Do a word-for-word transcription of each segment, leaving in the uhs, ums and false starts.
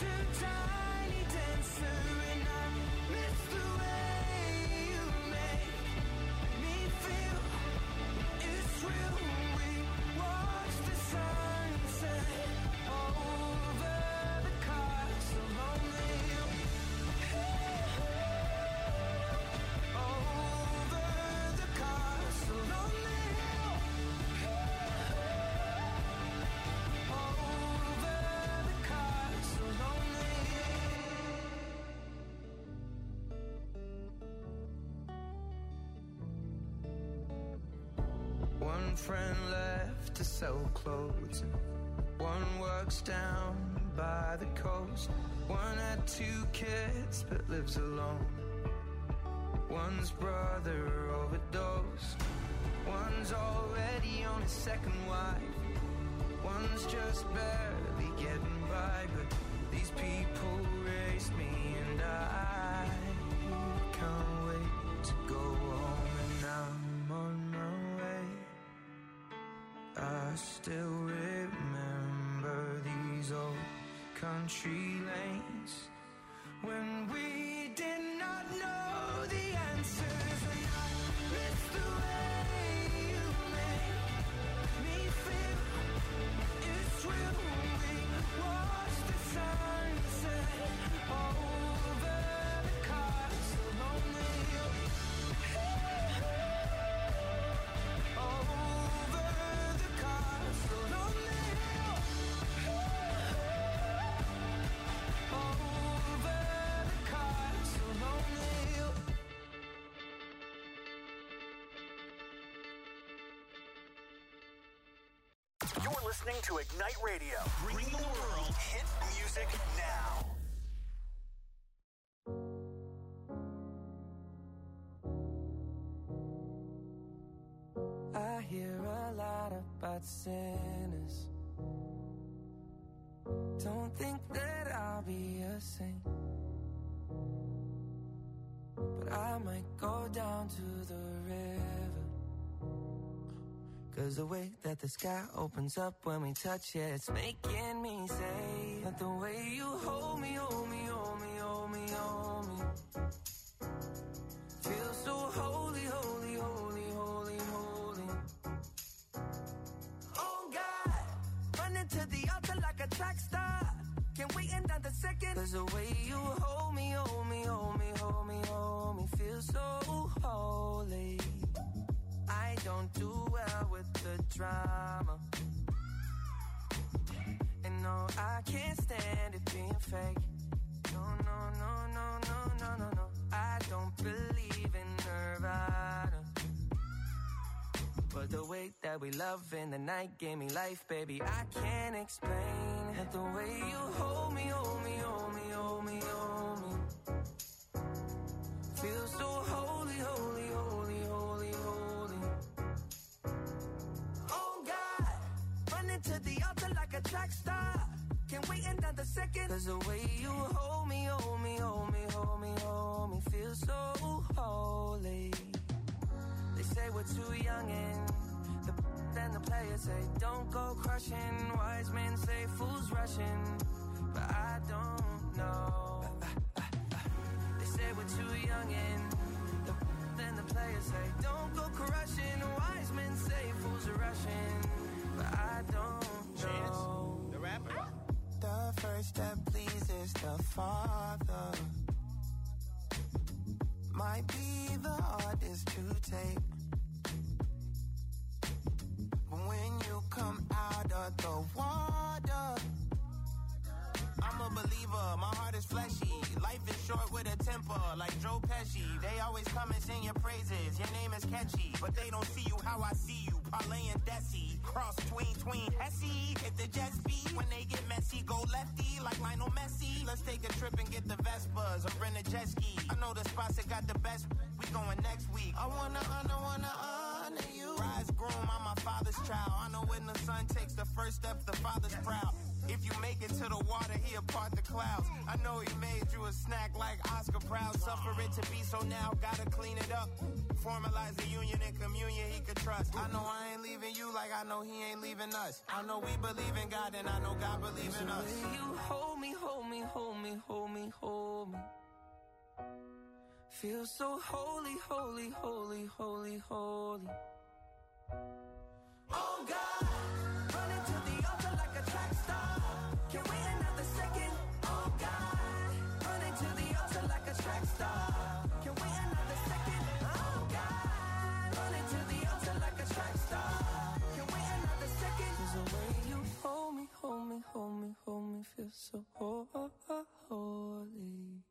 too tiny dancer, and I miss the way you make me feel. It's real. We watch the sunset over the castle lonely hill. Over the castle lonely hill. Over the castle lonely hill. One friend left to sell clothes, one works down by the coast. One had two kids but lives alone. One's brother overdosed. One's already on his second wife. One's just barely getting by. But these people raised me, and I can't wait to go home. And I'm on my way. I still remember these old country lanes when we did not know the answers. And I miss the way you make me feel. It's real. We watch the sunset over the castle lonely hill. Over the castle lonely hill. Over the castle lonely hill. You're listening to Ignite Radio. Bring the world hit music now. I hear a lot about sinners. Don't think that I'll be a saint, but I might go down to the river. Cause the way that the sky opens up when we touch it, it's making me say that the way you hold me, hold me, hold me, hold me, hold me, feels so holy, holy, holy, holy, holy. Oh God, running to the altar like a track star. Can't wait another second. Cause the way you hold me, hold me, hold me, hold me, hold me, feels so holy. I don't do well with the drama, and no, I can't stand it being fake. No, no, no, no, no, no, no, no. I don't believe in Nirvana, but the way that we love in the night gave me life, baby. I can't explain it. The way you hold me, hold me, hold me, hold me, hold me, feels so holy, holy, holy, holy, holy. Oh God, running to the altar like a track star. Can't wait another second. Cause the way you hold me, hold me, hold me, hold me, hold me, feels so holy. They say we're too young and the then the players say don't go crushing. Wise men say fools rushing, but I don't know. They say we're too young and the then the players say don't go crushing. Wise men say fools are rushing, but I don't know. Chance, the rapper. The first step pleases the Father might be the hardest to take. When you come out of the water, I'm a believer, my heart is fleshy. Life is short with a temper, like Joe Pesci. They always come and sing your praises, your name is catchy, but they don't see you how I see you. Parlay and Desi, cross tween, tween, Hesse. Hit the jet speed, when they get messy, go lefty, like Lionel Messi. Let's take a trip and get the Vespas, or rent a jet ski. I know the spots that got the best, we going next week. I wanna honor, wanna honor you. Rise groom, I'm my father's child. I know when the son takes the first step, the father's proud. If you make it to the water, he'll part the clouds. I know he made you a snack like Oscar Proud. Suffer it to be, so now gotta clean it up. Formalize the union and communion he could trust. I know I ain't leaving you like I know he ain't leaving us. I know we believe in God and I know God believe in us. You hold me, hold me, hold feel so holy, holy, holy, holy, holy. Oh God, running to the altar like a track star. Can't wait another second. Oh God, running to the altar like a track star. Can't wait another second. Oh God, running to the altar like a track star. Can't wait another second. 'Cause the way you hold me, hold me, hold me, hold me, feel so holy.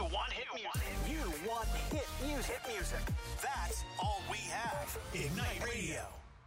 want hit music. You want hit music. Hit music. That's all we have. Ignite Radio.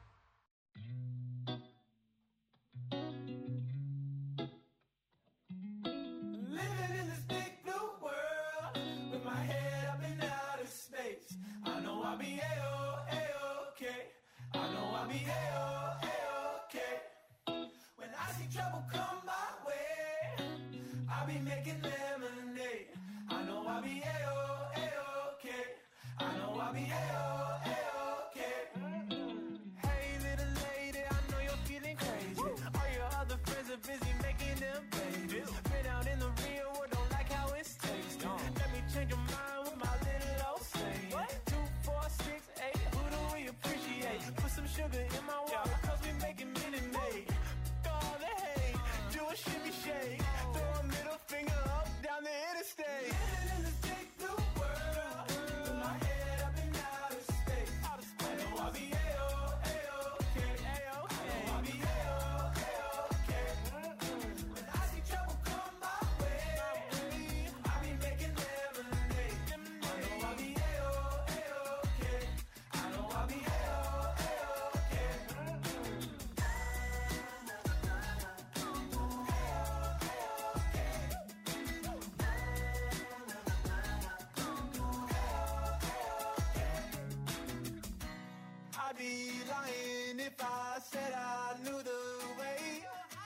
Living in this big blue world with my head up in outer space. I know I'll be A-O, A-okay. I know I'll be A-O, A-okay. When I see trouble come my way, I'll be making lemonade. I know I'll be A-O, A-okay. I know I'll be A-O, A-okay. Hey little lady, I know you're feeling crazy. All your other friends are busy making them babies. Been out in the real world, don't like how it's tasting. Let me change your mind with my little old saying. Two, four, six, eight, who do we appreciate? Put some sugar in my water, cause we making Minute Maid. All the hate, do a shimmy shake. Throw a middle finger up down the interstate. Living in this big blue world with my head up in outer space. I know I'll be A-O, A-okay. I know I'll be A-O, A-okay. When I see trouble come my way, I'll be making lemonade. I know I'll be A-O, A-okay. I know I'll be A-O, A-okay. I'd be lying if I said I knew the way.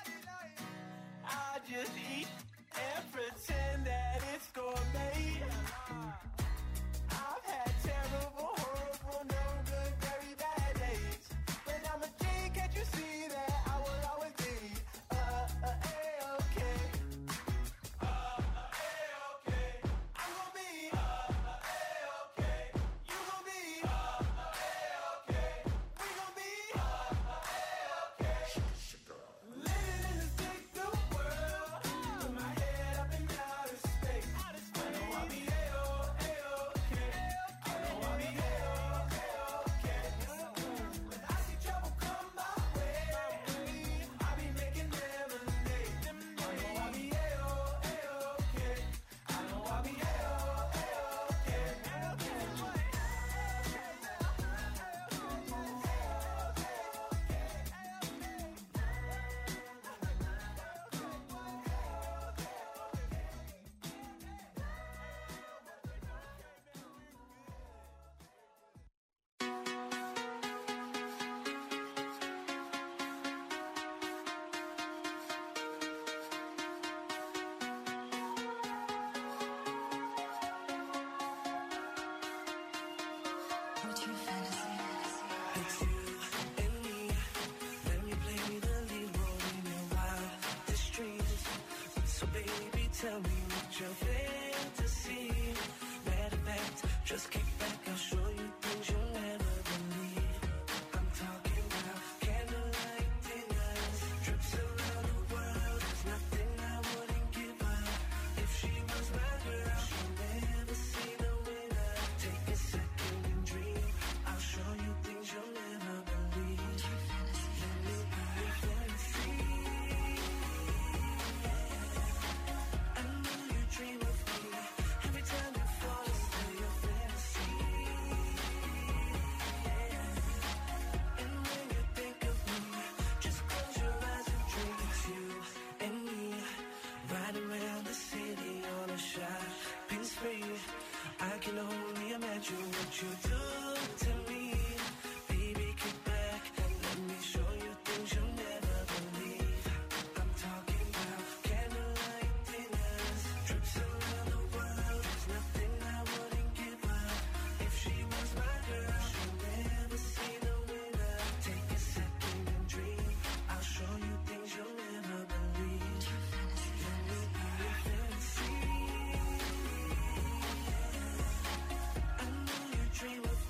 I just eat and pretend that it's gourmet. I've had terrible, horrible, no good, very bad days. But I'm a G, can't you see that I will always be uh, uh, A-okay. Uh, uh, A-okay. I'm gonna be uh, uh, A-okay. You gonna be uh, uh, A-okay. We gonna be uh, uh, A-okay. Living in this big blue world with my head up in outer space. I know I'll be A-O, A-okay. I know I'll be A-O, A-okay. When I see trouble come my way, I'll be making lemonade. I know I'll be A-O, A-okay. I know I'll be A-O, It's you and me. Let me play the lead role in your wildest dreams. So baby, tell me what your fantasy. Matter of fact, just kick back, I'll show you things you'll never believe. I'm talking about candlelight dinners, trips around the world. There's nothing I wouldn't give up. If she was my girl, she'll never see the winner. Take a second and dream. I'll show you things you'll never believe. Let me be your fantasy. I know you dream of me. Every time you fall into your fantasy. And when you think of me, just close your eyes and dream. It's you and me, riding around the city on a shopping spree. I can only imagine what you do to me. Baby, kick back and let me show you things you'll never believe. I'm talking about candlelight dinners, trips around the world. There's nothing I wouldn't give up. If she was my girl, she'll never see the winner. Take a second and dream. I'll show you things you'll never believe. Let me be your fantasy. I know you dream of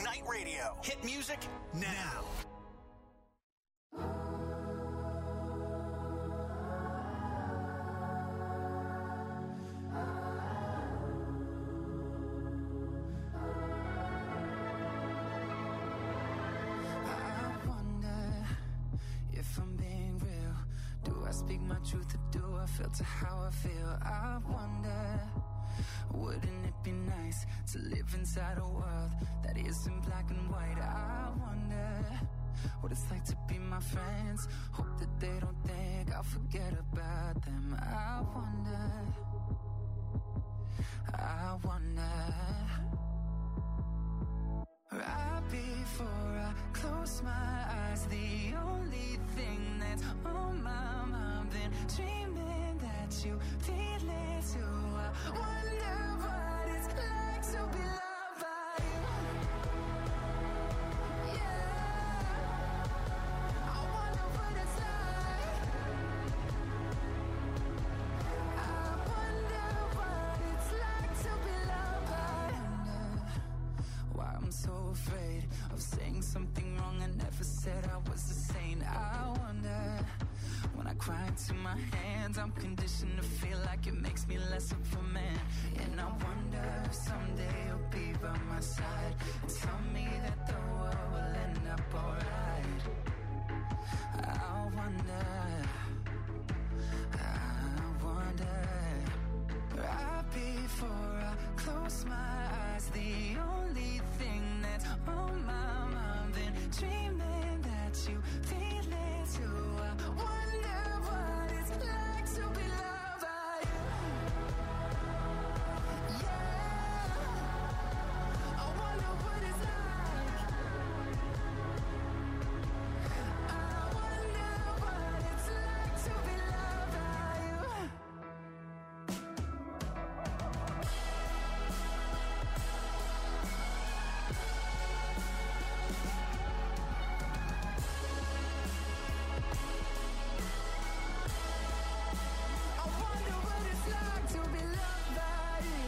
Ignite Radio. Hit music now. Truth to do, I filter how I feel. I wonder, wouldn't it be nice to live inside a world that isn't black and white? I wonder what it's like to be my friends. Hope that they don't think I'll forget about them. I wonder, I wonder. Right before I close my eyes, the only thing that's on my mind, been dreaming that you feel it too. I wonder what it's like to be loved by you. Yeah, I wonder what it's like. I wonder what it's like to be loved by you. Why I'm so afraid of saying something wrong. I never said I was a saint. I wonder, when I cry into my hands, I'm conditioned to feel like it makes me less of a man. And I wonder if someday you'll be by my side and tell me that the world will end up alright. I wonder, I wonder. Right before I close my eyes, the only thing that's on my mind, been dreaming that you feel it too. I wonder what it's like to be loved by you. Yeah, I wonder what it's like. I wonder what it's like to be loved by you. I wonder what it's like to be loved by you.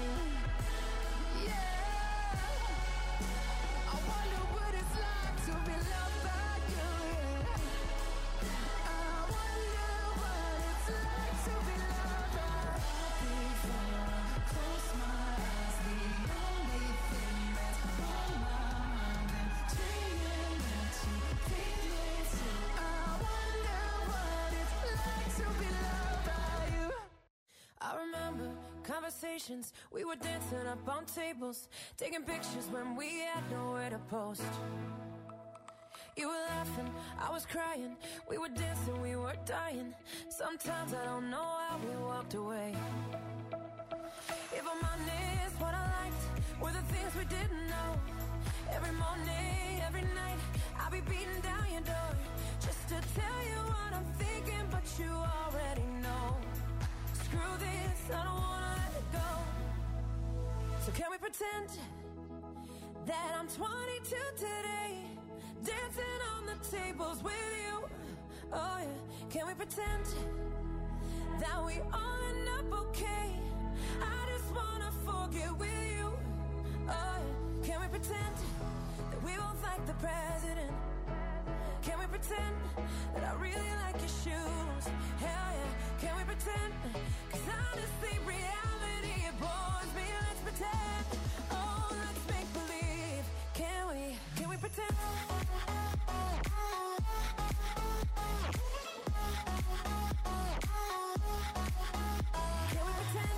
Yeah, I wonder what it's like to be loved by you. Yeah, I wonder what it's like to be loved by you. Before I close my eyes, the only thing that's on my mind, and dreaming that you feel it too. I wonder what it's like to be loved by you. I remember conversations, we were dancing up on tables, taking pictures when we had nowhere to post. You were laughing, I was crying, we were dancing, we were dying. Sometimes I don't know how we walked away. If I'm honest, what I liked were the things we didn't know. Every morning, every night, I'll be beating down your door just to tell you what I'm thinking, but you already know. Screw this, I don't wanna let it go. So can we pretend that I'm twenty-two today, dancing on the tables with you? Oh yeah, can we pretend that we all end up okay? I just wanna forget with you. Oh yeah, can we pretend that we both like the president? Can we pretend that I really like your shoes? Hell yeah, can we pretend? Cause honestly, reality, it bores me. Let's pretend. Oh, let's make believe. Can we, can we pretend? Can we pretend?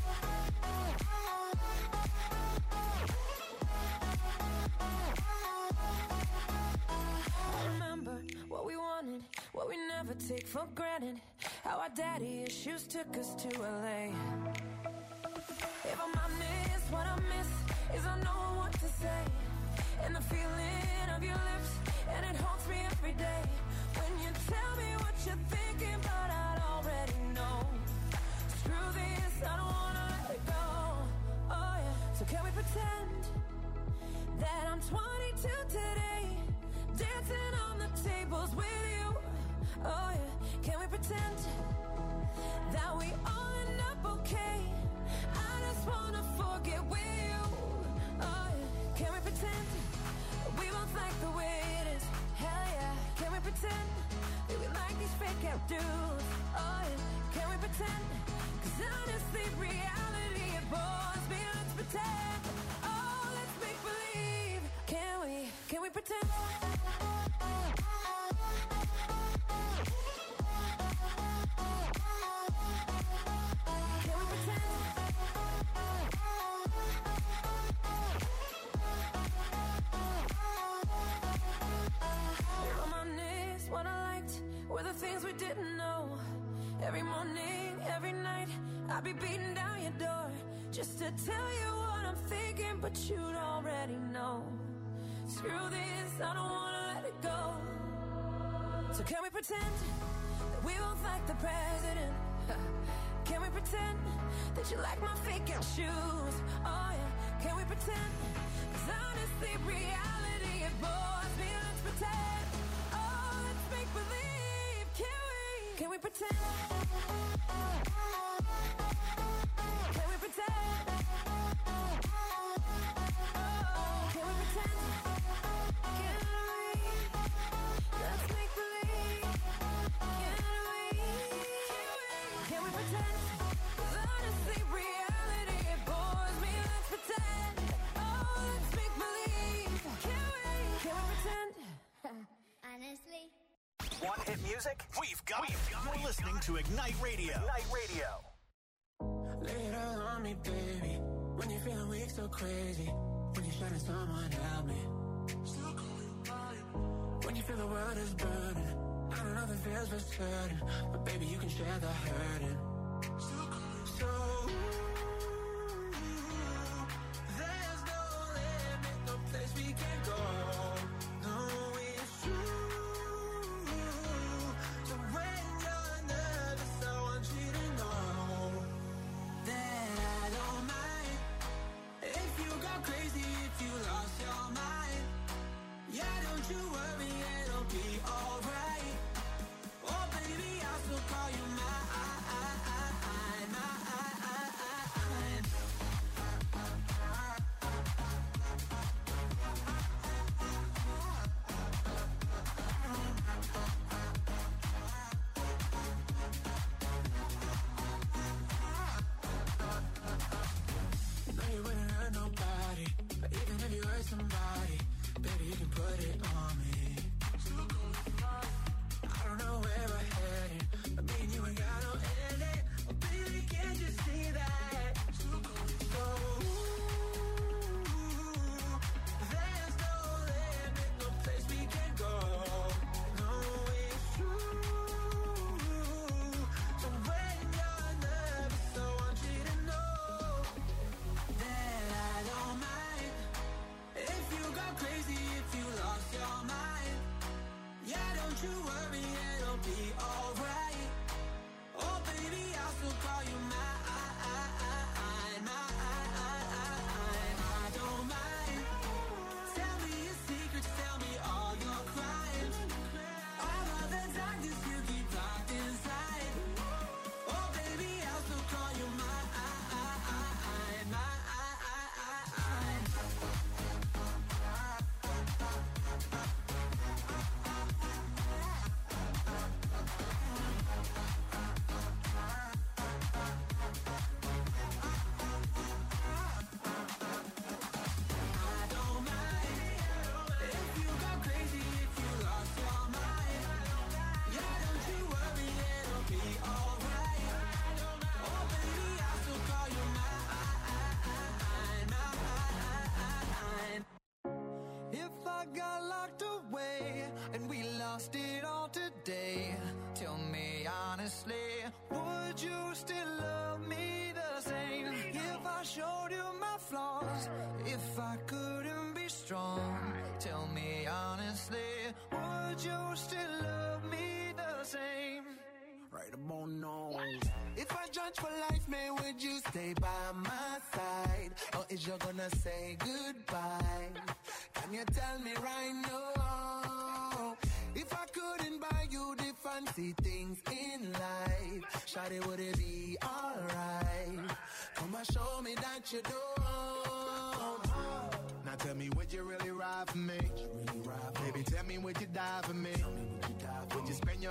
I remember what we wanted, what we never take for granted. How our daddy issues took us to L A. If I'm honest, what I miss is I know what to say, and the feeling of your lips, and it haunts me every day. When you tell me what you're thinking, but I'd already know. Screw this, I don't wanna let it go. Oh yeah, so can we pretend that I'm twenty-two today, dancing on the tables with you? Oh yeah, can we pretend that we all end up okay? I just wanna forget with you. Oh yeah, can we pretend fake dudes. Oh yeah, can we pretend? Cause honestly, reality it bores me. Let's pretend. Oh, let's make believe. Can we? Can we pretend? What I liked were the things we didn't know. Every morning, every night, I'd be beating down your door just to tell you what I'm thinking, but you'd already know. Screw this, I don't wanna let it go. So can we pretend that we both like the president? Can we pretend that you like my fake ass shoes? Oh yeah, can we pretend? Cause honestly, reality it bores me. Let's pretend. Make believe, can we? Can we pretend? Can we pretend? Oh, can we pretend? Can we? Let's make believe. Can we? Can we pretend? 'Cause honestly, reality it bores me. Let's pretend. Oh, let's make believe. Can we? Can we pretend? Honestly. Want hit music? We've got it. You're listening to Ignite Radio. Ignite Radio. Lay it all on me, baby. When you're feeling weak, so crazy. When you're shining, someone help me. When you feel the world is burning, I don't know if it feels for certain, but baby, you can share the hurting. So there's no limit, no place we can go. No, it's true. So when you're nervous, I want you to know that I don't mind if you go crazy, if you lost your mind. Yeah, don't you worry, it'll be alright. Oh baby, I'll still call you mine. Somebody, baby, you can put it on me. I don't know where we're heading, but me and you ain't got no ending. Oh, baby, can't you see that? So, there's no limit, no place we can go. No, it's true. So when you're nervous, I want you to know that I don't mind if you go crazy, if you lost your mind. Yeah, don't you worry, it'll be alright. Oh baby, I'll still call you mine. I don't mind. Tell me your secrets, tell me all your crimes. All of the darkness you keep locked inside. Oh baby, I'll still call you mine. Got locked away and we lost it all today. Tell me honestly, would you still love me the same if I showed you my flaws? If I couldn't be strong, tell me honestly, would you still love me the same? Right about now. If I judge for life, man, would you stay by my side? Or is you gonna say goodbye? Can you tell me right now? If I couldn't buy you the fancy things in life, shawty, would it be alright? Come and show me that you don't. Now tell me, would you really ride for me? Really ride for Baby, tell me, would you die for me? Would you, die for would you spend your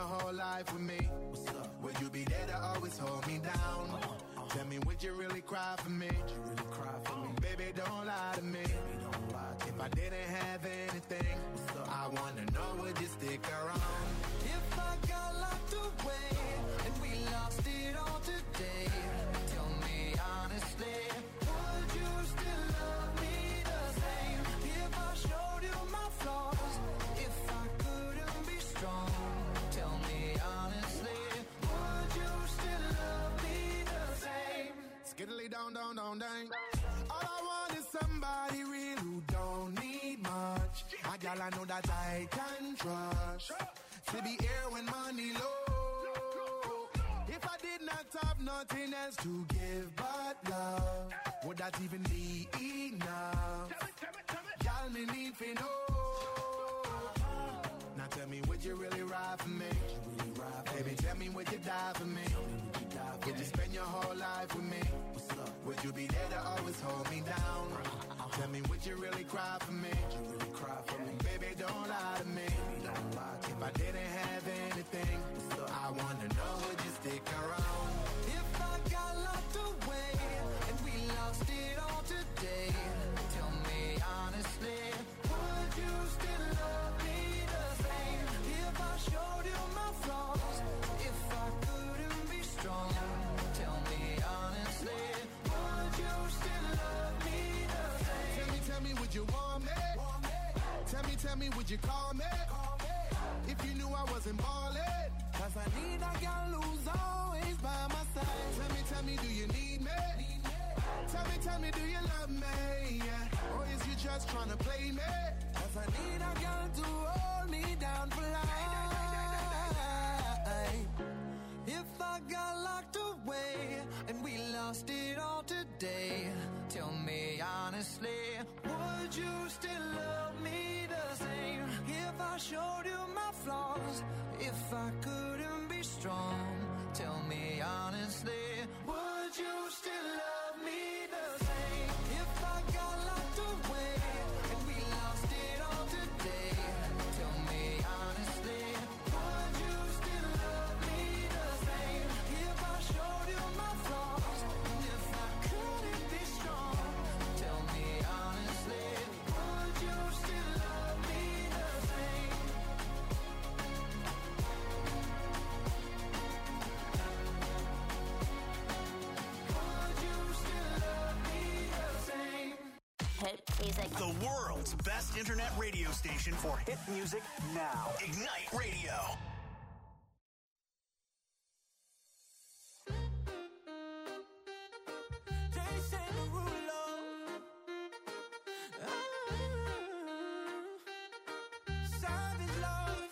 your whole life with me? What's up? Would you be there to always hold me down? Uh, uh, Tell me, would you really cry for me? Would you really cry for me? Baby, don't lie to me. Baby, don't lie to if me. I didn't have anything, I wanna know, would you stick around? If I got locked away and we lost it all today, tell me honestly, would you still love me the same? If I showed you my flaws, if I couldn't be strong, tell me honestly, would you still love me the same? Skiddly down, down, down, down. All I want is somebody real who don't need much. A gal I know that I can trust. To be here when money low. If I did not have nothing else to give but love, would that even be enough? Y'all me need to know. Now tell me, would you really ride for me? Baby, tell me, would you die for me? Would you spend your whole life with me? Would you be there to always hold me down? Tell me, would you really cry for me? Baby, don't lie to me. If I didn't have anything, I wanna know, would you stick around? If I got locked away and we lost it all today, tell me honestly, would you still love me the same? If I showed you my flaws, if I couldn't be strong, tell me honestly, would you still love me the same? Tell me, tell me, would you want me? Tell me, tell me, would you call me? If you knew I wasn't ballin', cause I need a girl who's always by my side. Tell me, tell me, do you need me? Tell me, tell me, do you love me? Yeah. Or is you just tryna play me? Cause I need a girl to hold me down for life. If I got locked away and we lost it all today, tell me honestly, would you still love me the same? If I showed you my flaws, if I couldn't be strong, tell me honestly, would you still love me the same? If I got locked away and we lost it all today, tell me honestly, would you still love me the same? If I showed you my flaws, and if I couldn't be strong, tell me honestly, would you still love me the same? Would you still love me the same? Hit music. The world's best internet radio station for hit music now. Ignite Radio. Jason Derulo. Ah, savage love.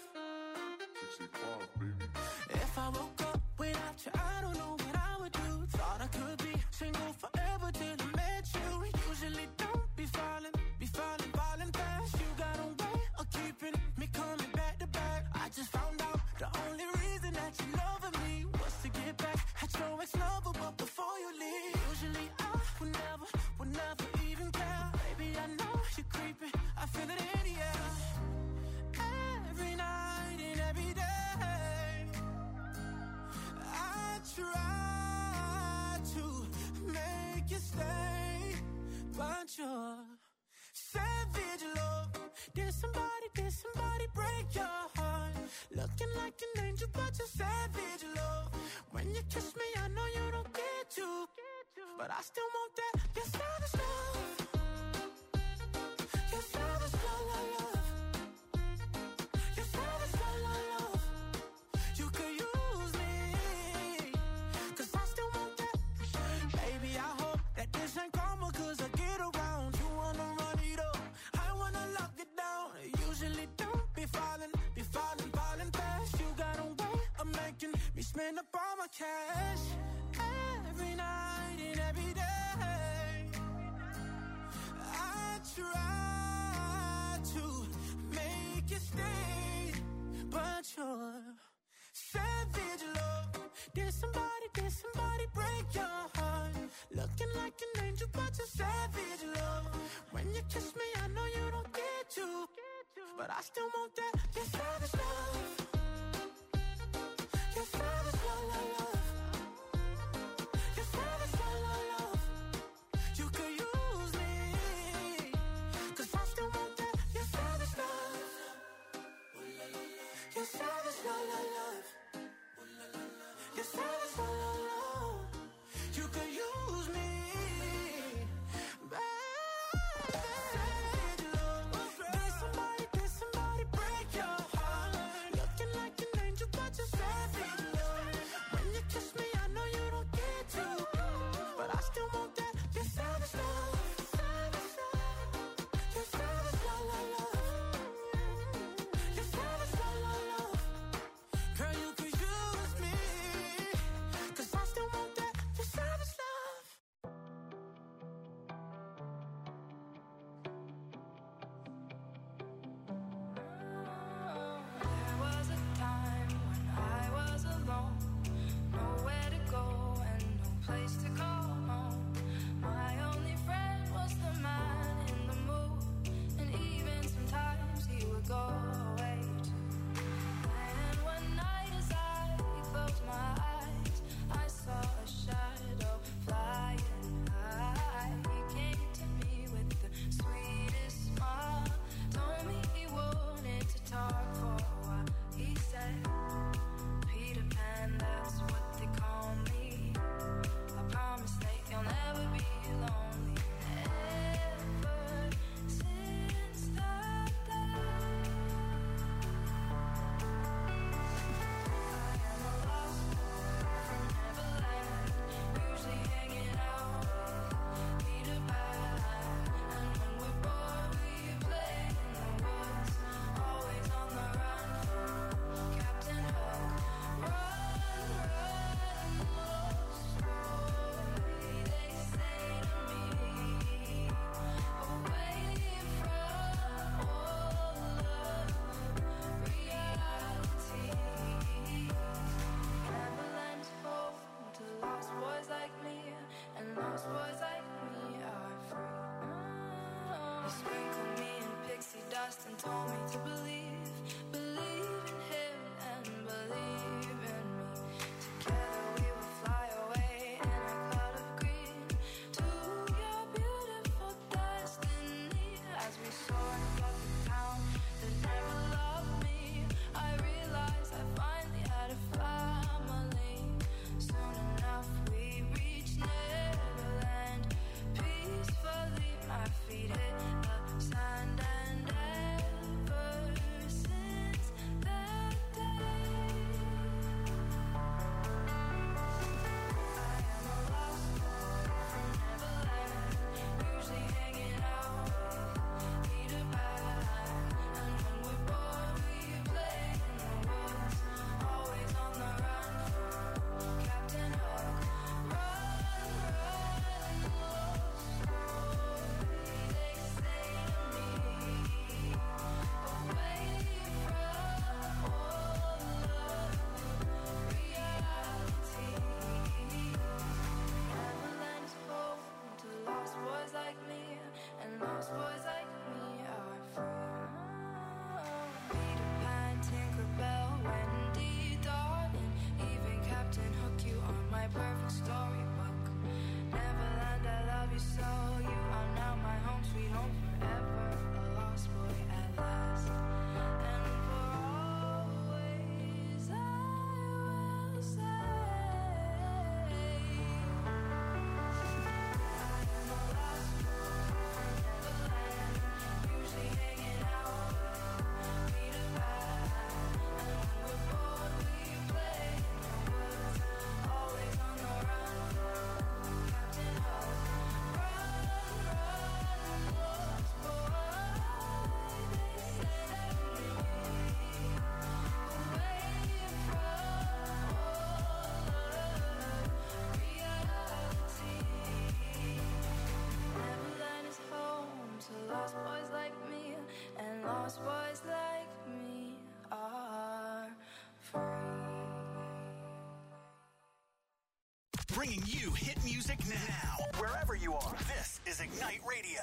If I woke up without you, I don't know what I would do. Thought I could be single forever till I met you. Usually don't be falling, be falling, falling fast. You got a way of keeping me coming back to back. I just found out the only reason that you loving me was to get back at your ex-lover, but before you leave, usually I would never, would never even care. Baby, I know you're creeping, I feel it in the air. Every night and every day, I try to make you stay, but you're savage love. Did somebody, did somebody break your heart? Looking like an angel, but you're savage love. When you kiss me, I know you don't get to, but I still want that. You're savage love. You're savage love, love, love. You're savage love, love, love. You could use me, cause I still want that. Baby, I hope that this ain't karma, cause I get around. You wanna run it up, I wanna lock it down. Usually don't be falling, be falling, falling fast. You got a way of making me spend up all my cash. Every night and every day, I try to make you stay, but you're savage love. Did somebody, did somebody break your heart? Looking like an angel, but you're savage love. When you kiss me, I know you don't get to, but I still want that. You're savage love. dust and told me to believe, believe in him and believe in me. Together we will fly away in a cloud of green to your beautiful destiny. As we soar above the town that never loved me, I realized I finally had a family. Soon enough we reached Neverland. Peacefully my feet hit the sand, and ever since that day I am a lost boy from Neverland, usually hanging out with Peter Pan. And when we're bored we play in the woods, always on the run from Captain Hook. Run, run, lost boy, they say to me, away from all of reality. Neverland is home to lost boys like me, and lost boys like me are free. Peter Pan, Tinkerbell, Wendy, darling, even Captain Hook, you are my perfect storybook. Neverland, I love you so. You are now my home, sweet home forever. A lost boy at last, and for always I will say, I am a lost boy from Neverland, usually hanging out with Peter Pan. And when we're bored we play in the woods, always on the run from Captain Hook. Run, run, lost boy, they say to me, away from all of reality. Neverland is home to lost boys like me, and lost boys like me are free. Bringing you hit music now, wherever you are. This is Ignite Radio.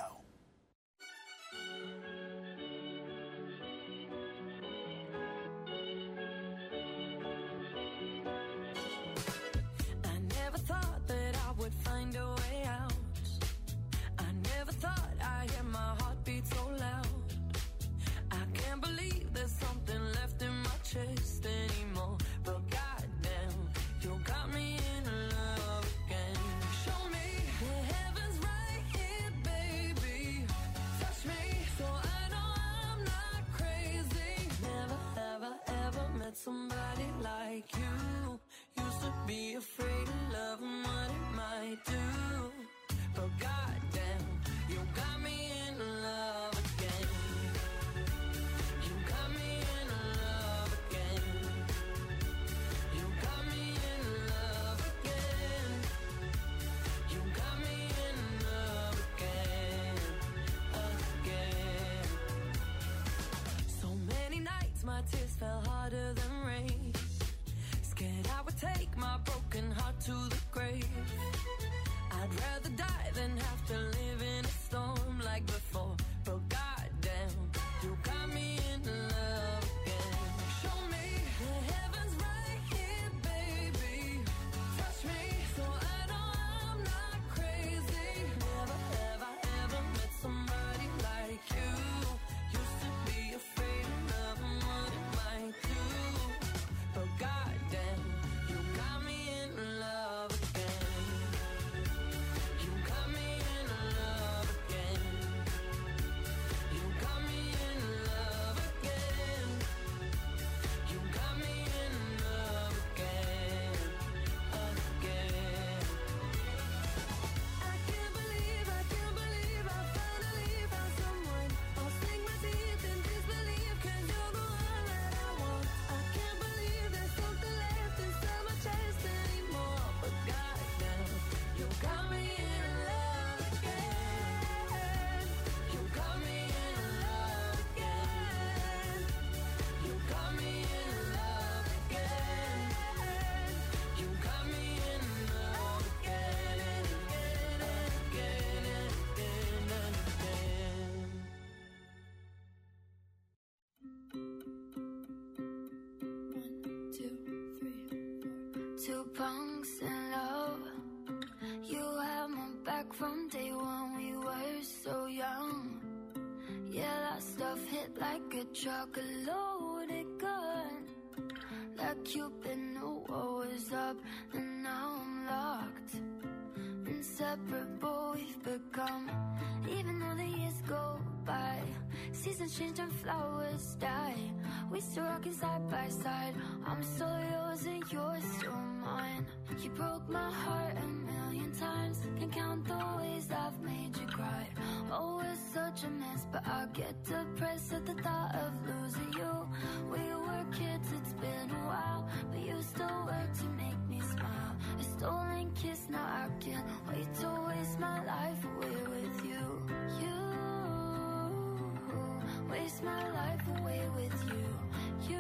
I never thought that I would find a way out. I never thought I'd hear my heartbeat so loud. I can't believe there's something left in my chest anymore. But goddamn, you got me in love again. Show me the heavens right here, baby. Touch me so I know I'm not crazy. Never, ever, ever met somebody like you. Used to be afraid of love and what it might do. But goddamn, you got me in love again. You got me in love again. You got me in love again. You got me in love again, again. So many nights my tears fell harder than rain. Scared I would take my broken heart to the grave. I'd rather die than have to live in a storm like before. But goddamn, you got me in love again. Show me the heavens right here, baby. Touch me so I know I'm not crazy. Never, ever, ever met somebody like you. Used to be afraid of love and what it might do. But goddamn, you got me like a truck, a loaded gun. Like you've been knew what was up, and now I'm locked. Inseparable we've become, even though the years go by. Seasons change and flowers die. We still rockin' side by side. I'm still yours and you're still mine. You broke my heart a million times. Can't count the ways I've made you cry. Oh, it's such a mess, but I get depressed at the thought of losing you. We were kids, it's been a while, but you still work to make me smile. A stolen kiss, now I can't wait to waste my life away with you. You waste my life away with you. You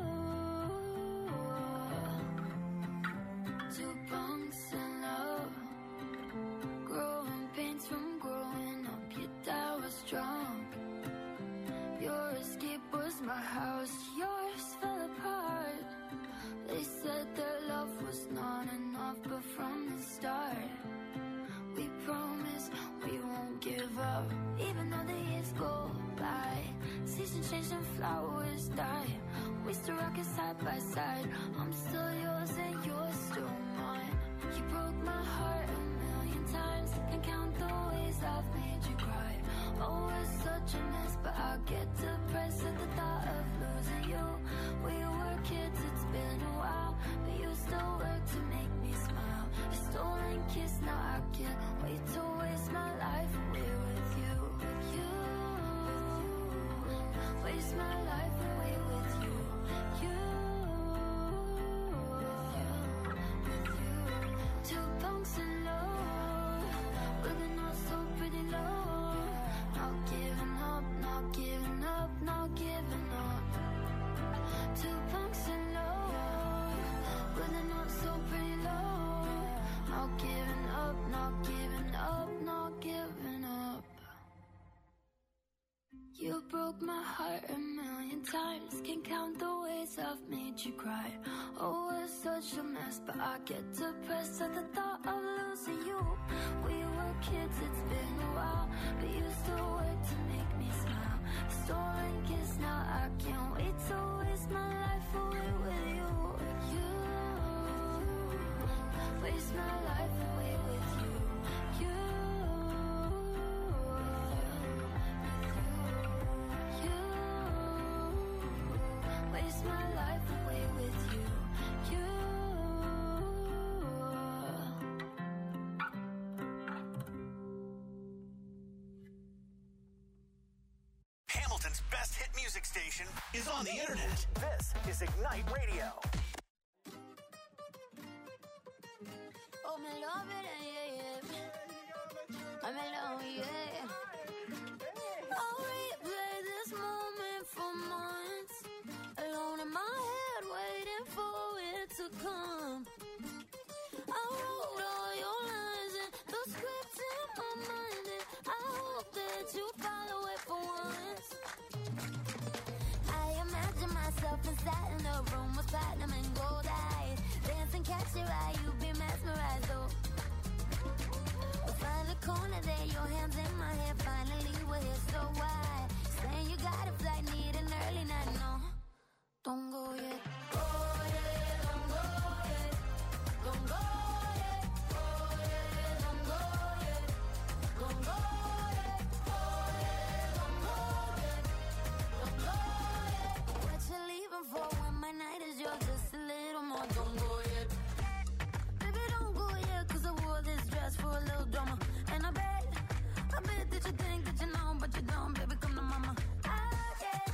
two punks in love, growing pains from growing up. Your dad was drunk. Your escape was my house. Yours fell apart. They said their love was not enough, but from the start we promised we won't give up. Even though the years go by, seasons change and flowers die. We still rockin' side by side. I'm still yours and you're still mine. You broke my heart a million times. Can't count the ways I've made you cry. Oh, it's such a mess, but I get depressed at the thought of losing you. We were kids, it's been a while, but you still work to make me smile. A stolen kiss, now I can't wait to waste my life away with you. You waste my life away with you. You, with you. Two punks in love, looking all so pretty low. Not giving up, not giving up, not giving up. Two punks in love, looking all so pretty low. Not giving up, not giving up, not giving up. You broke my heart a million times. Can't count the ways I've made you cry. Oh, it's such a mess, but I get depressed at the thought of losing you. We were kids, it's been a while, but you still work to make me smile. Stolen kiss, now I can't wait to waste my life away with you. You waste my life away with you. You waste my life away with you. You. Hamilton's best hit music station is on the internet. This is Ignite Radio. Oh, me love it, yeah, yeah. I'm alone, yeah. I'll replay this moment for months. Alone in my head, waiting for it to come. I wrote all your lines and the script in my mind, and I hope that you follow it for once. I imagine myself inside in a room with platinum and gold eyes. Dance and catch your eye, you be mesmerized, though. We'll find the corner there, your hands in my hair. Finally, we're here, so why? Saying you got a flight, need an early night, no. Don't go yet. Go yet, don't go yet. Don't go yet. Go yet, don't go yet. Don't go yet. Go yet, don't go yet. Don't go yet. What you leaving for when my night is yours? Just a little more. Don't go yet. Baby, don't go yet, 'cause I wore this dress for a little drama. And I bet, I bet that you think that you know, but you don't. Baby, come to mama. I get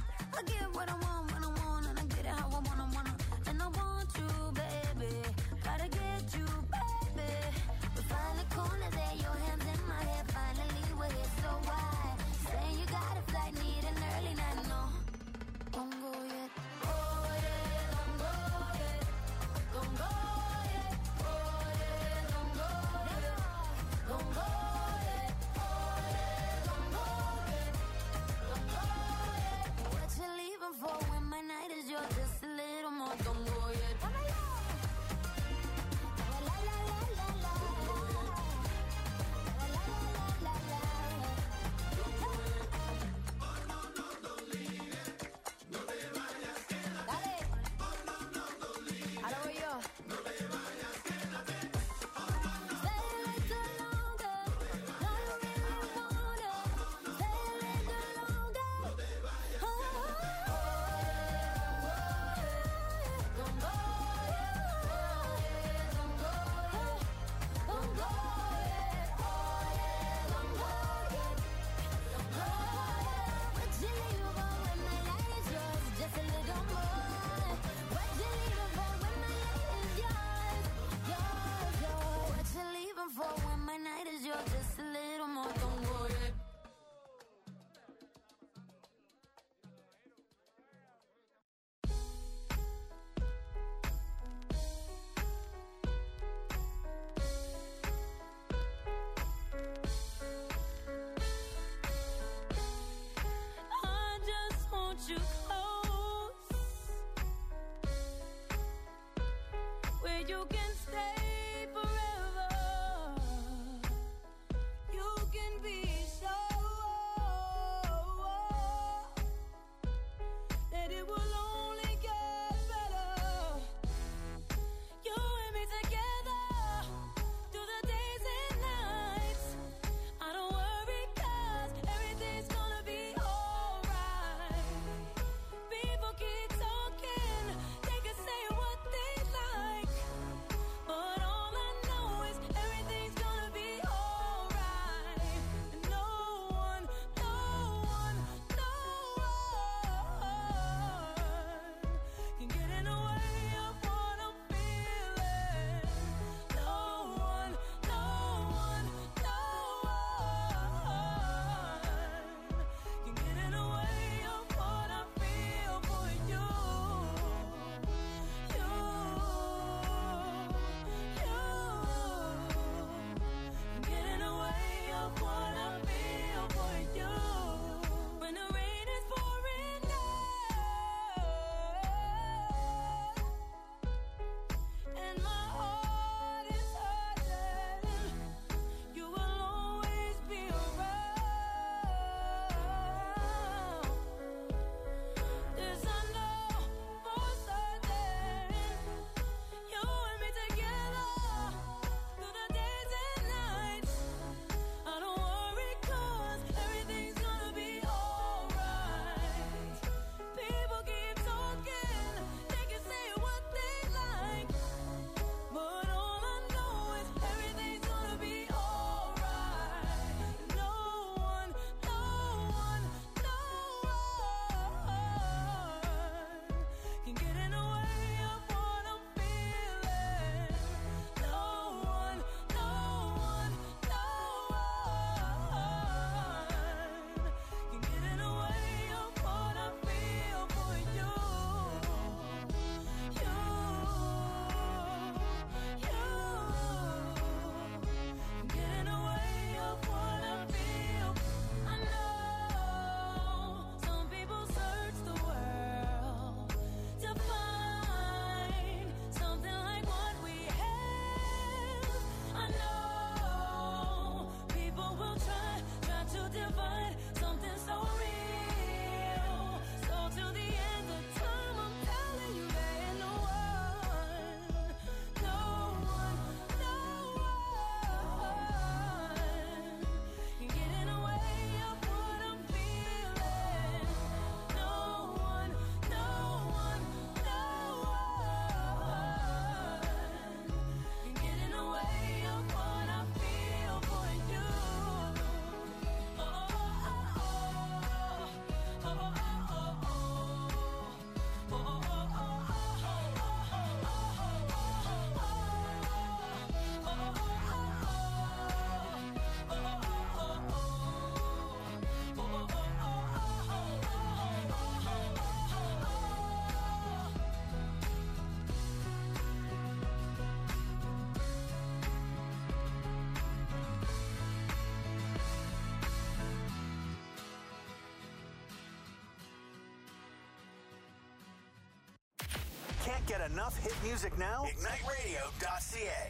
Can't get enough hit music now? ignite radio dot c a.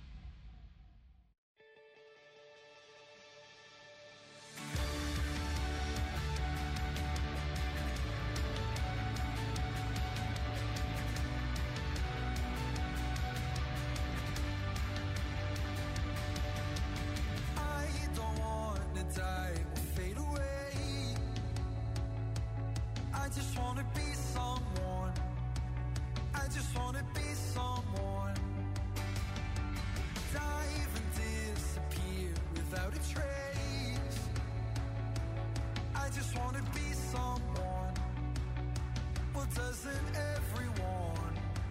I just wanna be someone. I just wanna be someone. Dive and disappear without a trace. I just wanna be someone. Well, doesn't everyone?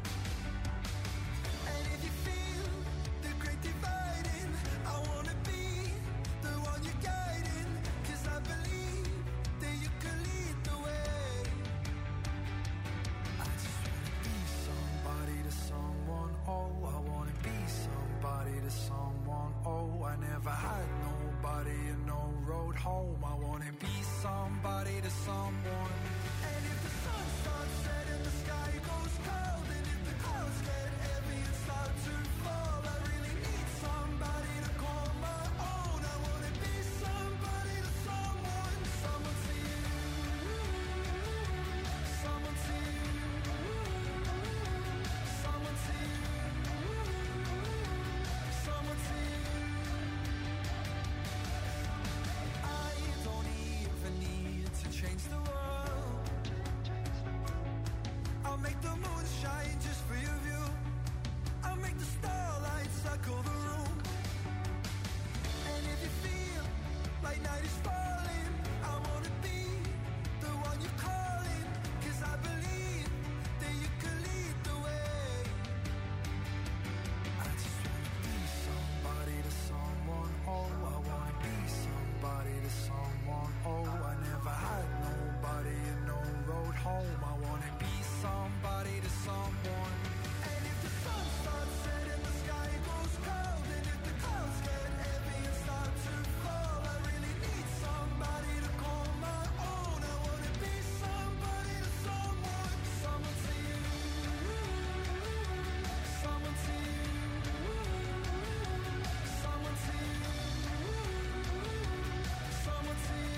And if you feel the great dividing, I wanna be the one you're guiding. 'Cause I believe that you can lead the way. I just wanna be somebody to someone. Oh, I wanna be somebody to someone. Oh, I never had nobody and no road home. I wanna be somebody to someone. And if the sun starts setting, the sky goes cold. And if the clouds get heavy and start to fall, I really need somebody to call my own. I wanna be somebody to someone. Someone to you. Someone to you. Someone to you. Someone to you. I don't even need to change the world. I'll make the moon shine just for your view. I'll make the starlight circle the room. And if you feel like night is falling, I wanna be the one you're calling. 'Cause I believe that you can lead the way. I just wanna be somebody to someone. Oh, I wanna be somebody to someone. Oh, I never had nobody and no road home. I wanna be somebody to someone. And if the sun starts setting, the sky goes cold. And if the clouds get heavy and start to fall, I really need somebody to call my own. I wanna be somebody to someone. Someone to you. Someone to you. Someone to you. Someone to you.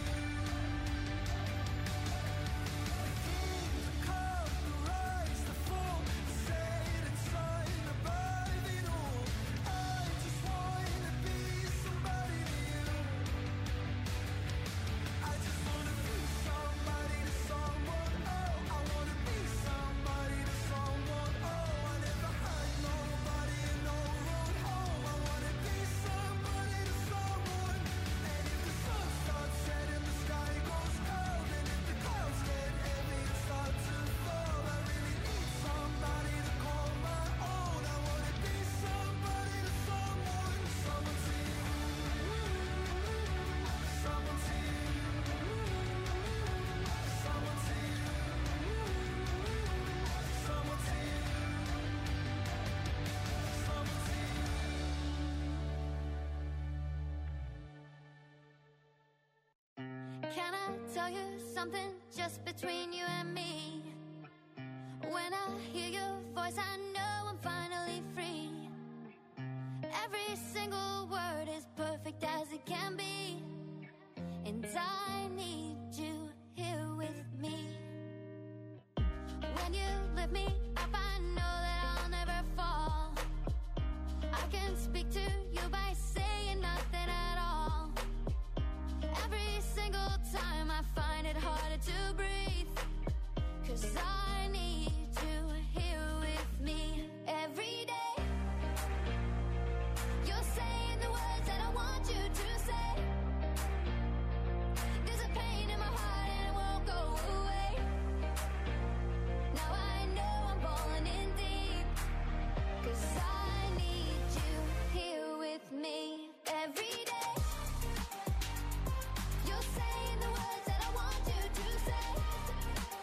The cold, the rise, the fall, the set and sign above it all. I just wanna be somebody to you. I just wanna be somebody to someone. Oh, I wanna be somebody to someone. Oh, I never had nobody and no road home. I wanna be somebody to someone. And if the sun starts setting, the sky goes cold. And if the clouds get heavy and start to fall, I really need somebody to call my own. I wanna be somebody to someone. Someone to you. Someone to you. Someone to you. Someone to you. Someone to you. Can I tell you something just between you and me? When I hear your voice, I know I'm finally free. Every single word is perfect as it can be. And I need you here with me. When you lift me up, I know that I'll never fall. I can speak to you by saying nothing at all. Every single time I find it harder to breathe. 'Cause I need you here with me every day. You're saying the words that I want you to say. There's a pain in my heart and it won't go away. Now I know I'm falling in deep. 'Cause I need you here with me every day. You're saying the words that I want you to say.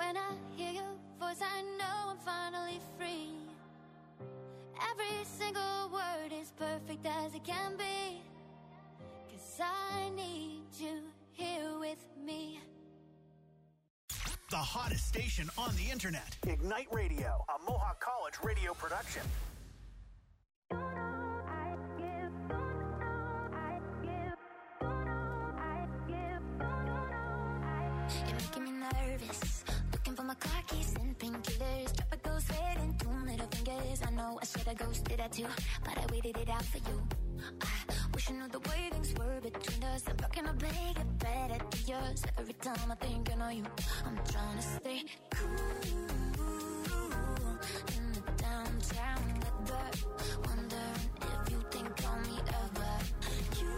When I hear your voice, I know I'm finally free. Every single word is perfect as it can be. 'Cause I need you here with me. The hottest station on the internet. Ignite Radio, a Mohawk College radio production. You're making me nervous. Looking for my car keys and painkillers. Drop a ghost red and two middle fingers. I know I should have ghosted that too, but I waited it out for you. I wish I knew the way things were between us. I'm rocking my bag, get better to yours. Every time I think I know you, I'm trying to stay cool in the downtown weather. Wondering if you think on me ever. You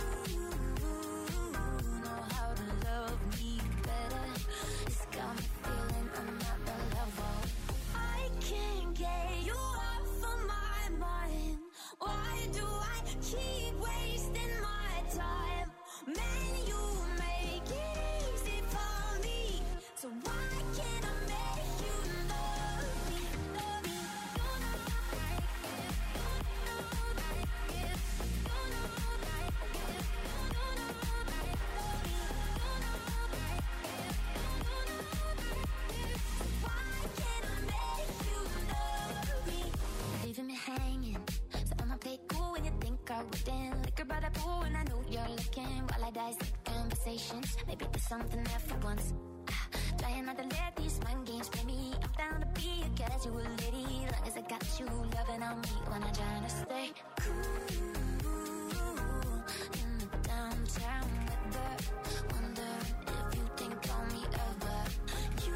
know how to love me better. It's got me feeling I'm not the level. I can't get you off of my mind. Why do I keep wasting my time? Man, you make it easy for me. So why can't I make you love me? Love me. You know like it. You know like it. You know like it. You know like love me. You know like it. You know like it. So why can't I make you love me? Leaving me hanging. So I'ma play cool when you think I wouldn't. Liquor by the pool and I know you're looking. While I dissect conversations, maybe there's something there for once. Ah, trying not to let these mind games play me. I'm down to be a casual lady, long as I got you loving on me. When I'm trying to stay cool in the downtown weather. Wondering if you think on me ever. You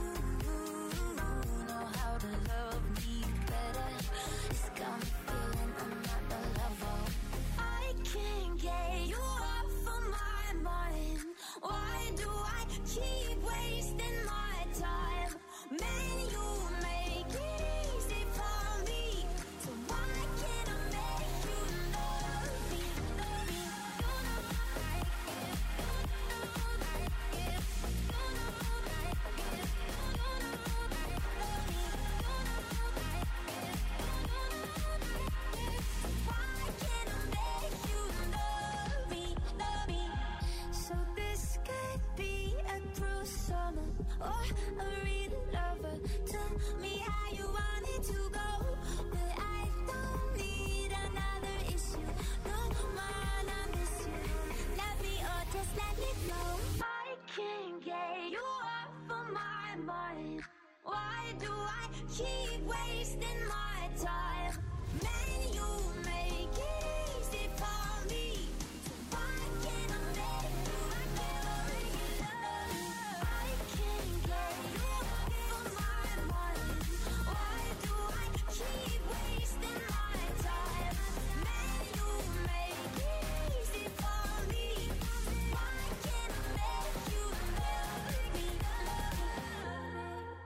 know how to love me better. It's got me feeling I'm not the level. I can't get you off of my mind. Why do I keep wasting my time? Man, you make it easy for me. So why can't I make you love me? Love me. You know like it. You know like it. You know like it. You know like love me. You know like it. You know like it. So why can't I make you love me? Love me. So this could be a true summer or a real lover. Tell me how you want it to go, but I don't need another issue. No man, I miss you. Love me or just let me go. I can't get you off of my mind. Why do I keep wasting my time? Man, you make it easy for me. So why can't I make you love me? I can't get you off of my mind. Why do I keep wasting my time? Man, you make it easy for me. Why can't I make you love me? Love me.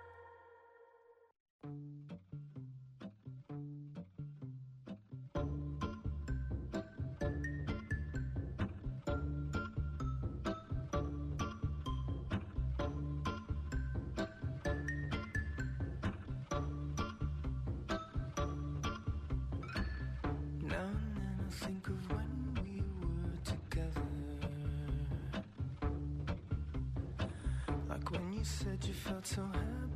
Now and then I think of when we were together. Like when you said you felt so happy